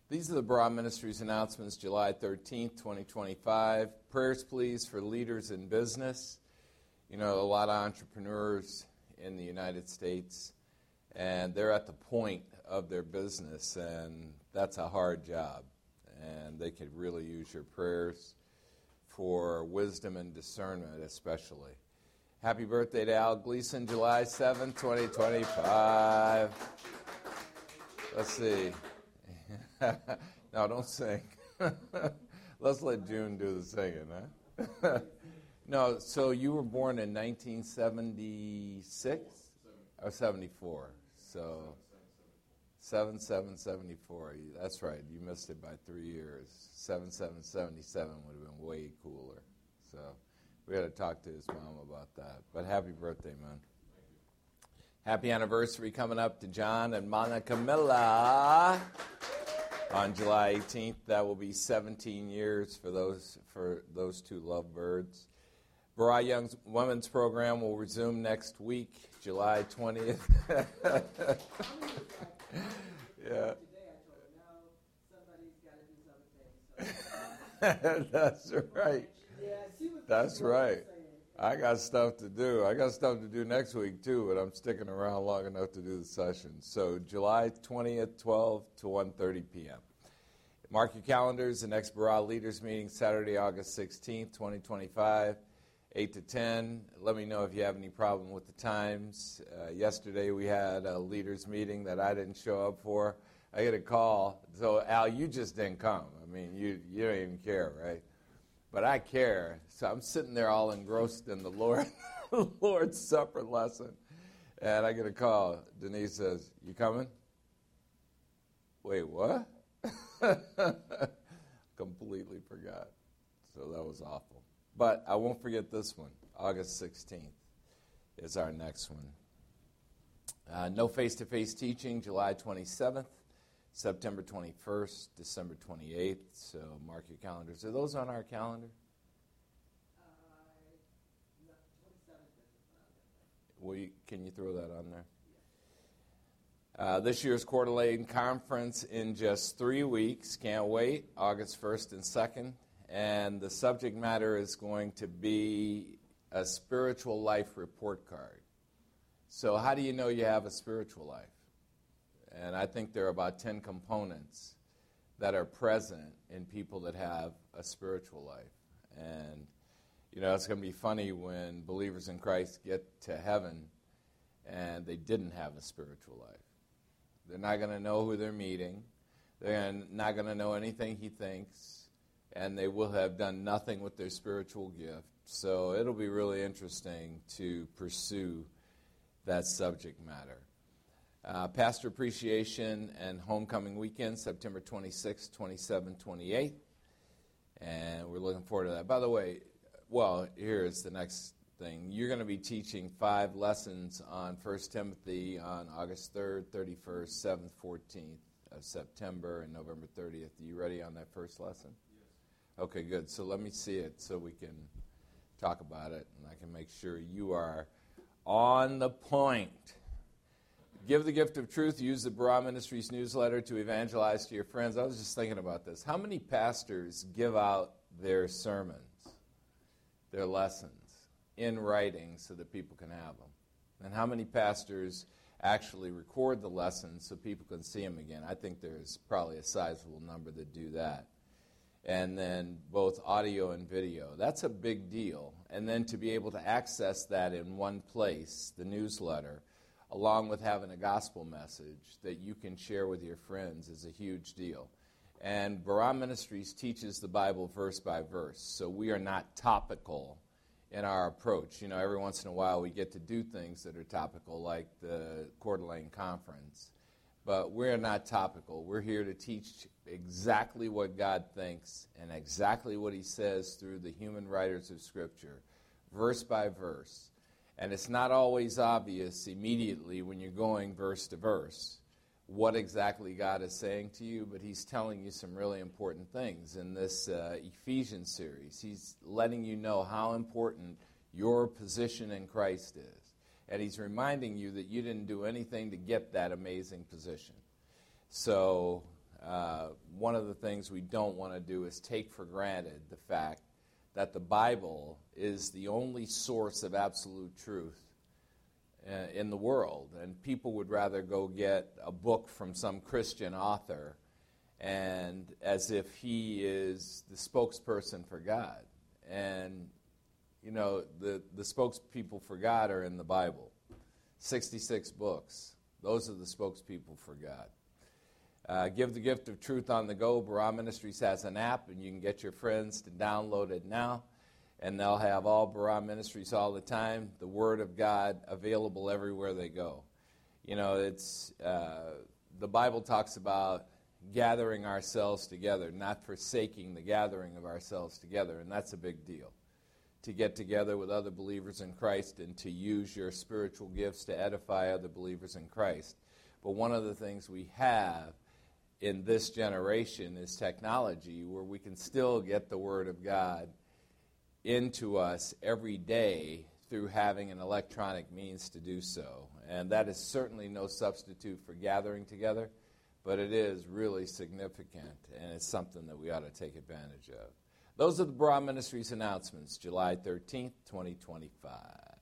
These are the Barah Ministries announcements, July 13th, 2025. Prayers, please, for leaders in business. You know, a lot of entrepreneurs in the United States, and they're at the point of their business, and that's a hard job. And they could really use your prayers for wisdom and discernment, especially. Happy birthday to Al Gleason, July 7th, 2025. Let's see. No, don't sing. Let's let June do the singing, huh? No, so you were born in 1976? Or 74. So 7774. That's right. You missed it by 3 years. 7777 would have been way cooler. So we had to talk to his mom about that. But happy birthday, man. Happy anniversary coming up to John and Monica Miller. On July 18th, that will be 17 years for those two lovebirds. Barah Young Women's Program will resume next week, July 20th. Yeah. That's right. That's right. I got stuff to do. I got stuff to do next week, too, but I'm sticking around long enough to do the session. So July 20th, 12 to 1:30 p.m. Mark your calendars. The next Barah Leaders Meeting, Saturday, August 16th, 2025, 8 to 10. Let me know if you have any problem with the times. Yesterday we had a leaders meeting that I didn't show up for. I get a call. So, Al, you just didn't come. I mean, you don't even care, right? But I care. So I'm sitting there all engrossed in the Lord's Supper lesson. And I get a call. Denise says, "You coming?" Wait, what? Completely forgot. So that was awful. But I won't forget this one. August 16th is our next one. No face-to-face teaching, July 27th, September 21st, December 28th. So mark your calendars. Are those on our calendar? The 27th. Can you throw that on there? This year's Coeur d'Alene Conference in just 3 weeks. Can't wait. August 1st and 2nd. And the subject matter is going to be a spiritual life report card. So how do you know you have a spiritual life? And I think there are about 10 components that are present in people that have a spiritual life. And, you know, it's going to be funny when believers in Christ get to heaven and they didn't have a spiritual life. They're not going to know who they're meeting. They're not going to know anything he thinks. And they will have done nothing with their spiritual gift. So it'll be really interesting to pursue that subject matter. Pastor Appreciation and Homecoming Weekend, September 26th, 27th, 28th. And we're looking forward to that. By the way, well, here's the next thing. You're going to be teaching 5 lessons on 1 Timothy on August 3rd, 31st, 7th, 14th of September, and November 30th. Are you ready on that first lesson? Yes. Okay, good. So let me see it so we can talk about it, and I can make sure you are on the point. Give the gift of truth. Use the Barah Ministries newsletter to evangelize to your friends. I was just thinking about this. How many pastors give out their sermons, their lessons, in writing so that people can have them? And how many pastors actually record the lessons so people can see them again? I think there's probably a sizable number that do that. And then both audio and video. That's a big deal. And then to be able to access that in one place, the newsletter, along with having a gospel message that you can share with your friends, is a huge deal. And Barah Ministries teaches the Bible verse by verse, so we are not topical in our approach. You know, every once in a while we get to do things that are topical, like the Coeur d'Alene Conference. But we're not topical. We're here to teach exactly what God thinks and exactly what he says through the human writers of Scripture, verse by verse. And it's not always obvious immediately when you're going verse to verse what exactly God is saying to you, but he's telling you some really important things in this Ephesians series. He's letting you know how important your position in Christ is. And he's reminding you that you didn't do anything to get that amazing position. So one of the things we don't want to do is take for granted the fact that the Bible is the only source of absolute truth in the world. And people would rather go get a book from some Christian author and as if he is the spokesperson for God. And, you know, the spokespeople for God are in the Bible. 66 books. Those are the spokespeople for God. Give the Gift of Truth on the go. Barah Ministries has an app, and you can get your friends to download it now. And they'll have all Barah Ministries all the time, the Word of God available everywhere they go. You know, it's the Bible talks about gathering ourselves together, not forsaking the gathering of ourselves together, and that's a big deal. To get together with other believers in Christ and to use your spiritual gifts to edify other believers in Christ. But one of the things we have in this generation is technology, where we can still get the Word of God into us every day through having an electronic means to do so. And that is certainly no substitute for gathering together, but it is really significant, and it's something that we ought to take advantage of. Those are the Barah Ministries announcements, July 13th, 2025.